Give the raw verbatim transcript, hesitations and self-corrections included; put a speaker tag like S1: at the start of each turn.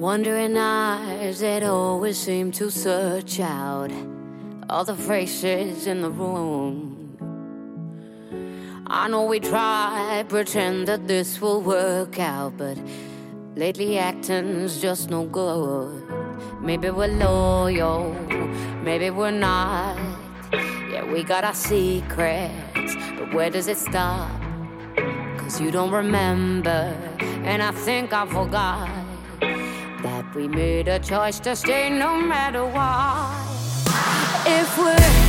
S1: Wondering eyes that always seem to search out all the faces in the room. I know we try, pretend that this will work out, but lately acting's just no good. Maybe we're loyal, maybe we're not. Yeah, we got our secrets, but where does it stop? Cause you don't remember, and I think I forgot that we made a choice to stay no matter what. If we're